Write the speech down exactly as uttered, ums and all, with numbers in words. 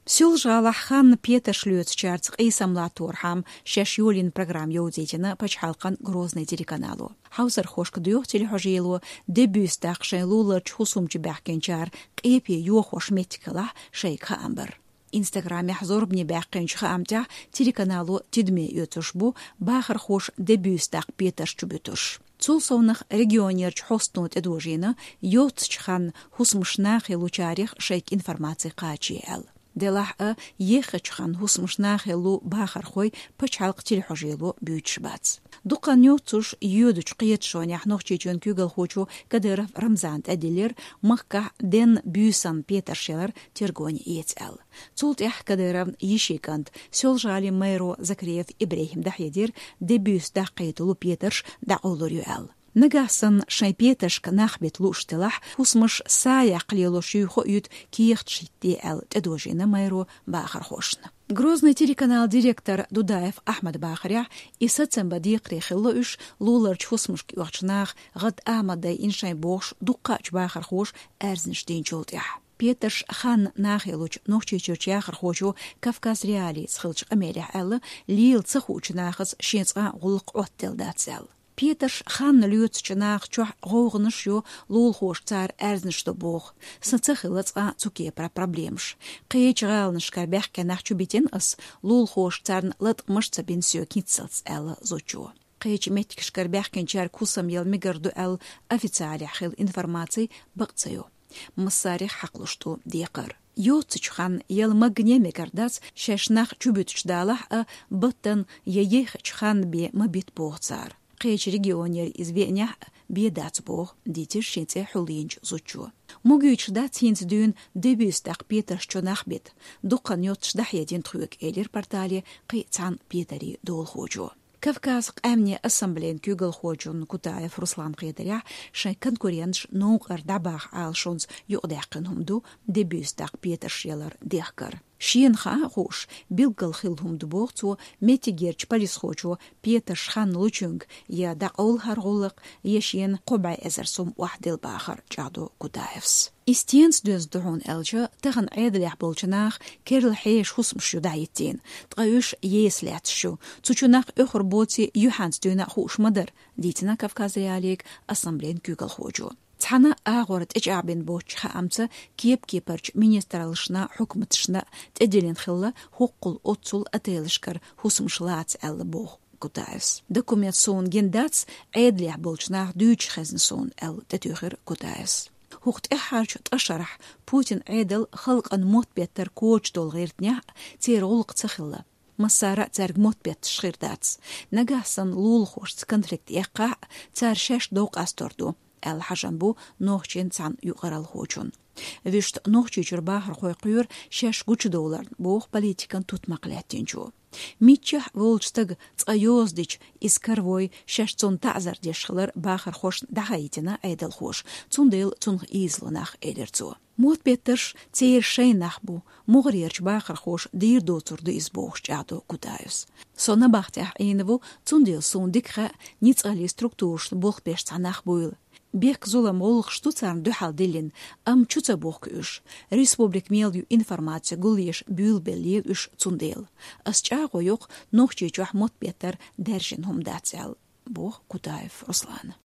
Сёлжала хан Петр шлёцчарц Исамлатор хам шеш юлин программ ёудзетина пачхалкан Грозный телеканалу. Хаусар хошк дёх телехожелу дебюстак шейлулар чхусумчи бахкенчар қепи ёхош меткала шейка амбар. Инстаграме хзорбни бахкенчха амтя телеканалу тидме ётушбу бахар хош дебюстак Петр чубютуш. Цулсовных регионерч хостнут эдожина ётчхан хусмшнах лучарих шейк информации качиэл. Делах а ехачхан хусмшнах лу бахар хой пачалк телехожелу бючбац. Дукан ётуш ёдуч қиетшонях нохчечон күгел хочу кадыров Рамзан әдилер махка ден бюсан Петр шелар тергони ецэл. Цулт ях кадыров ешикант сёлжали мэро Закриев Ибрахим дахедир дебюс дахқейтулу Петрш даулур юэл. Нагасан шай Петршка нахбет луштелах хусмыш сая қлело шүйхо ют киехтшитти әл тедожина мэро бахар хошна. Грозный телеканал директор Дудаев Ахмад Бахаря и сацембади крехило уж луларч хусмышки уахчнах гад амадай иншай бохш дуккач бахар хош эрзенштейн чолтях. Петрш хан нахилуч нохчичурчахар хочу Кавказ реалий схылч амелях әлі лил цахучнахыз шенцға ғулық оттелдацел. Петрш хан льютчнах чух гоғныш ё лул хош цар эрзнышто бог. Сацахылацға цукепра проблемш. Қиечғалныш карбяхке нахчубитен ыс лул хош царн лытмышца бенсио китсалц әлі зочу. Қиеч меткиш карбяхкенчар кусам ел мигарду әл официали хил информации бақцаю. Мысарих хақлышту дейқыр. Йоцчхан ел магне мигардац шешнах чубютчдалах а баттан еехчхан бе мабит богцар. Қиеч регионер извеня бедац бог дитер шенце хулинч зучу. Мугючда цинц дюн дебюстак Петрш чонахбет. Дукан йотчдах един труек элер портали қицан Петри дол хочу. Кавказ амне ассамблеен күгел хочун Кутаев Руслан Қидаря шай конкурентш ноуғар дабах алшонс юғдақын хумду дебюстак Петрш елар дехкар. Шиенха хош билгал хилхумду богцу метигерч полис хочу Петрш хан лучунг я дақол харғолық ешен қобай әзірсум уахдел бахар чаду Кутаевс. Истенс дөз дұғын әлчі тағын әділях болчынақ керіл хейш хусмшу дайеттен. Тғайыш есләтшу. Цучунақ өхір боти юханс дүйна хушмадыр. Дейтіна Кавказ реалик ассамблеен күгіл хочу. Цана агорт эчабен бочха амца киеп кипарч министралышна хукматшна тедилен хилла хуккул отсул ателишкар хусмшлац әлі бог Кутаевс. Документ сон гендац әдлях болчнах дүйч хезн сон әл тетюхер Кутаевс. Хухт эхарч ташарах Путин әділ халқан мотбеттер коч дол ғиртня тер олық цахилла. Масара царг мотбет шхирдац. Нагасан лул хошц конфликт яққа цар шеш доқ асторду. Әл хажамбу нохчен цан юқарал хочун. Вишт нохчи чурбахар хойқюр шеш гучу доллар бог политикан тутмақлеттенчу. Митчах волчтаг цайоздич из карвой шеш цун тазар дешхлар бахар хош дахаитина айдал хош. Цундел цунг изланах элерцу. Мот Петрш цейр шейнах бу мугрерч бахар хош дир доцурду из бог чаду Кутаевс. Сона бахтях эйнву цундел сун дикха ницали структурш бог пеш цанах буйл. Бек зулам олық штуцарн дұхал делін, ам чуца бог үш. Республик мелью информация гулеш бюлбелил үш цундел. Асчаго йоқ нохчи чуах мот Петр дәржін хумдацел. Бог Кутаев Руслан.